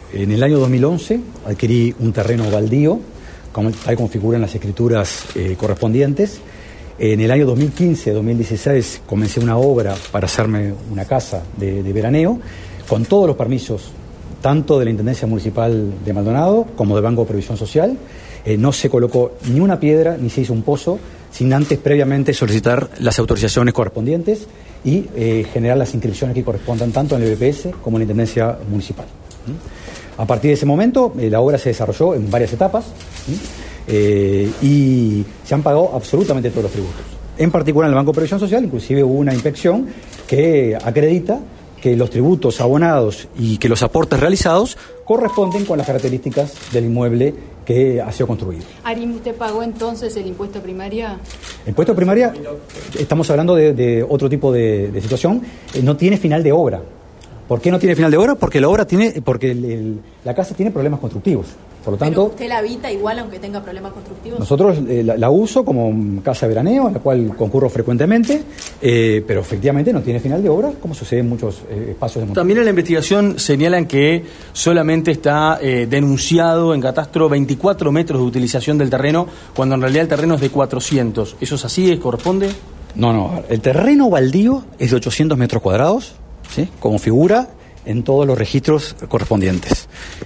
en el año 2011 adquirí un terreno baldío, tal como figura en las escrituras correspondientes. En el año 2015-2016 comencé una obra para hacerme una casa de veraneo, con todos los permisos, tanto de la Intendencia Municipal de Maldonado como del Banco de Previsión Social. No se colocó ni una piedra ni se hizo un pozo sin antes previamente solicitar las autorizaciones correspondientes y generar las inscripciones que correspondan tanto en el BPS como en la Intendencia Municipal. A partir de ese momento la obra se desarrolló en varias etapas y se han pagado absolutamente todos los tributos. En particular en el Banco de Previsión Social inclusive hubo una inspección que acredita que los tributos abonados y que los aportes realizados corresponden con las características del inmueble que ha sido construido. Arim, ¿usted pagó entonces el impuesto primaria? El impuesto primaria, estamos hablando de otro tipo de situación, no tiene final de obra. ¿Por qué no tiene final de obra? Porque la casa tiene problemas constructivos. Por lo tanto, ¿pero usted la habita igual aunque tenga problemas constructivos? Nosotros la uso como casa de veraneo, a la cual concurro frecuentemente, pero efectivamente no tiene final de obra, como sucede en muchos espacios de Montevideo. También en la investigación señalan que solamente está denunciado en catastro 24 metros de utilización del terreno, cuando en realidad el terreno es de 400. ¿Eso es así? ¿Corresponde? No. El terreno baldío es de 800 metros cuadrados, ¿sí? Como figura en todos los registros correspondientes.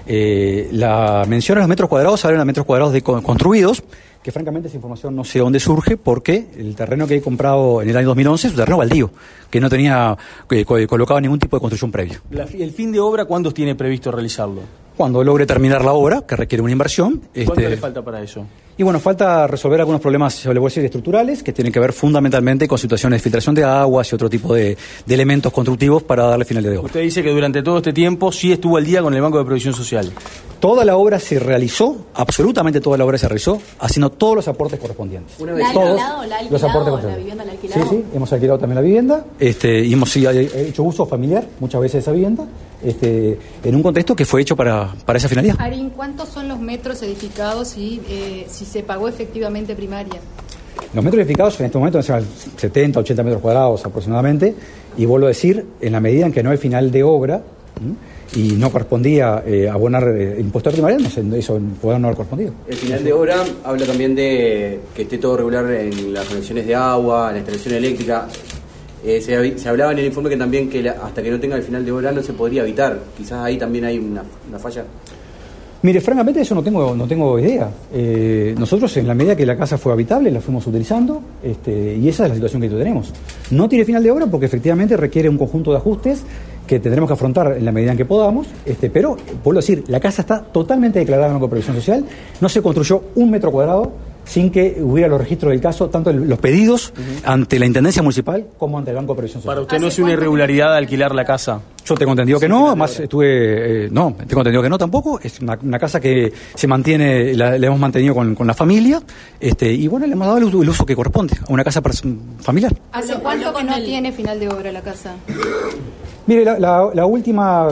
La mención a los metros cuadrados habla de metros cuadrados construidos, que francamente esa información no sé dónde surge, porque el terreno que he comprado en el año 2011 es un terreno baldío, que no tenía colocado ningún tipo de construcción previa. ¿El fin de obra cuándo tiene previsto realizarlo? Cuando logre terminar la obra, que requiere una inversión. ¿Cuánto le falta para eso? Y bueno, falta resolver algunos problemas, le voy a decir, estructurales, que tienen que ver fundamentalmente con situaciones de filtración de aguas y otro tipo de elementos constructivos para darle final de obra. Usted dice que durante todo este tiempo sí estuvo al día con el Banco de Previsión Social. Toda la obra se realizó, absolutamente toda la obra se realizó, haciendo todos los aportes correspondientes. ¿La ha alquilado los aportes correspondientes? ¿La vivienda la ha alquilado? Sí, hemos alquilado también la vivienda, y hemos hecho uso familiar muchas veces de esa vivienda, en un contexto que fue hecho para esa finalidad. Arim, ¿cuántos son los metros edificados y si se pagó efectivamente primaria? Los metros edificados en este momento son 70, 80 metros cuadrados aproximadamente, y vuelvo a decir, en la medida en que no hay final de obra y no correspondía abonar impuesto primario, eso no ha correspondido. El final de obra habla también de que esté todo regular en las conexiones de agua, en la instalación eléctrica. Se hablaba en el informe que también hasta que no tenga el final de obra no se podría habitar. Quizás ahí también hay una falla. Mire, francamente eso no tengo idea. Nosotros en la medida que la casa fue habitable la fuimos utilizando, y esa es la situación que tenemos. No tiene final de obra porque efectivamente requiere un conjunto de ajustes que tendremos que afrontar en la medida en que podamos, pero vuelvo a decir, la casa está totalmente declarada en el Banco de Previsión Social, no se construyó un metro cuadrado sin que hubiera los registros del caso, tanto los pedidos ante la Intendencia Municipal como ante el Banco de Previsión Social. ¿Para usted no es una irregularidad alquilar la casa? Yo tengo entendido que no, además tengo entendido que no tampoco, es una casa que se mantiene, la hemos mantenido con la familia, y bueno, le hemos dado el uso que corresponde a una casa familiar. ¿Hace cuánto que no tiene final de obra la casa? Mire, la última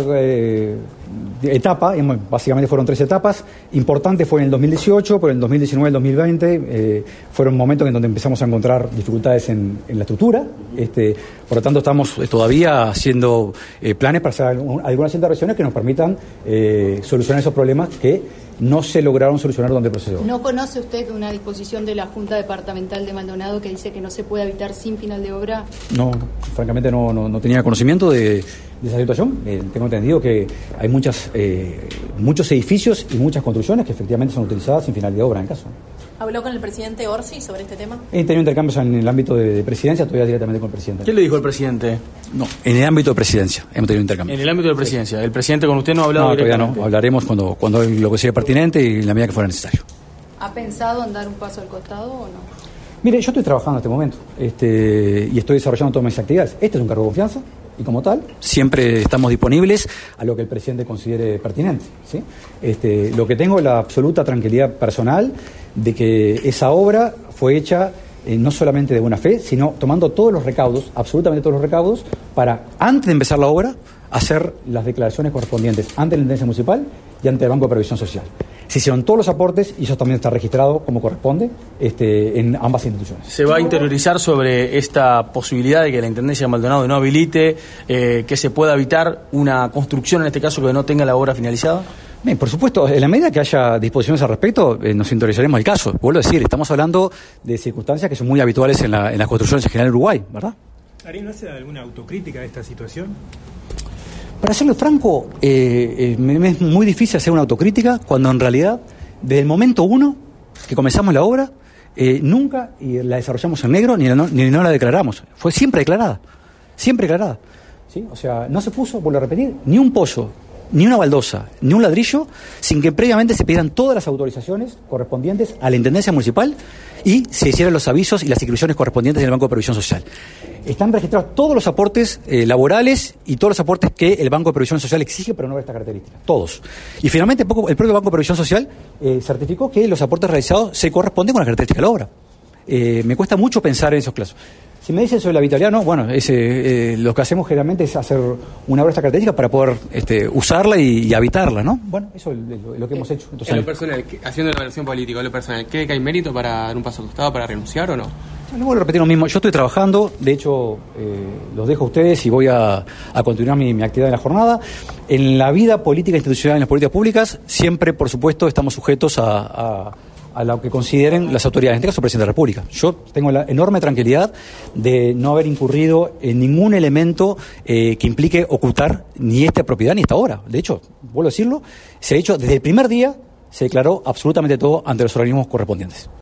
etapa, básicamente fueron 3 etapas, importante fue en el 2018, pero en el 2019 y el 2020 fueron momentos en donde empezamos a encontrar dificultades en la estructura, por lo tanto estamos todavía haciendo planes para hacer algunas intervenciones que nos permitan solucionar esos problemas que no se lograron solucionar durante el proceso. ¿No conoce usted una disposición de la Junta Departamental de Maldonado que dice que no se puede habitar sin final de obra? No, francamente no tenía conocimiento de esa situación. Tengo entendido que hay muchos edificios y muchas construcciones que efectivamente son utilizadas sin final de obra en el caso. ¿Habló con el presidente Orsi sobre este tema? He tenido intercambios en el ámbito de presidencia, todavía directamente con el presidente. ¿Qué le dijo el presidente? No, en el ámbito de presidencia hemos tenido intercambios. En el ámbito de presidencia. ¿El presidente con usted no ha hablado directamente? Todavía no. Hablaremos cuando lo que sea pertinente y en la medida que fuera necesario. ¿Ha pensado en dar un paso al costado o no? Mire, yo estoy trabajando en este momento y estoy desarrollando todas mis actividades. Este es un cargo de confianza y como tal siempre estamos disponibles a lo que el presidente considere pertinente, ¿sí? Lo que tengo es la absoluta tranquilidad personal de que esa obra fue hecha no solamente de buena fe, sino tomando todos los recaudos, absolutamente todos los recaudos, para, antes de empezar la obra, hacer las declaraciones correspondientes ante la Intendencia Municipal y ante el Banco de Previsión Social. Se hicieron todos los aportes y eso también está registrado como corresponde en ambas instituciones. ¿Se va a interiorizar sobre esta posibilidad de que la Intendencia de Maldonado no habilite, que se pueda evitar una construcción, en este caso, que no tenga la obra finalizada? Bien, por supuesto, en la medida que haya disposiciones al respecto, nos interiorizaremos el caso. Vuelvo a decir, estamos hablando de circunstancias que son muy habituales en las construcciones en general en Uruguay, ¿verdad? ¿Ariel, no hace alguna autocrítica de esta situación? Para serlo franco, me es muy difícil hacer una autocrítica cuando en realidad, desde el momento uno que comenzamos la obra, nunca la desarrollamos en negro ni no la declaramos. Fue siempre declarada, ¿sí? O sea, no se puso, vuelvo a repetir, ni un pozo, ni una baldosa, ni un ladrillo, sin que previamente se pidieran todas las autorizaciones correspondientes a la Intendencia Municipal y se hicieran los avisos y las inscripciones correspondientes del Banco de Previsión Social. Están registrados todos los aportes laborales y todos los aportes que el Banco de Previsión Social exige, pero no de esta característica. Todos. Y finalmente el propio Banco de Previsión Social certificó que los aportes realizados se corresponden con las características de la obra. Me cuesta mucho pensar en esos casos. Si me dicen sobre la habitabilidad, no, bueno, lo que hacemos generalmente es hacer una obra de esta característica para poder usarla y habitarla, ¿no? Bueno, eso es lo que hemos hecho. En lo personal, haciendo la evaluación política, en lo personal, ¿cree que hay mérito para dar un paso al costado, para renunciar o no? No vuelvo a repetir lo mismo. Yo estoy trabajando, de hecho, los dejo a ustedes y voy a continuar mi actividad en la jornada. En la vida política institucional, en las políticas públicas, siempre, por supuesto, estamos sujetos a lo que consideren las autoridades, en este caso el presidente de la República. Yo tengo la enorme tranquilidad de no haber incurrido en ningún elemento que implique ocultar ni esta propiedad ni esta obra. De hecho, vuelvo a decirlo, se ha hecho desde el primer día, se declaró absolutamente todo ante los organismos correspondientes.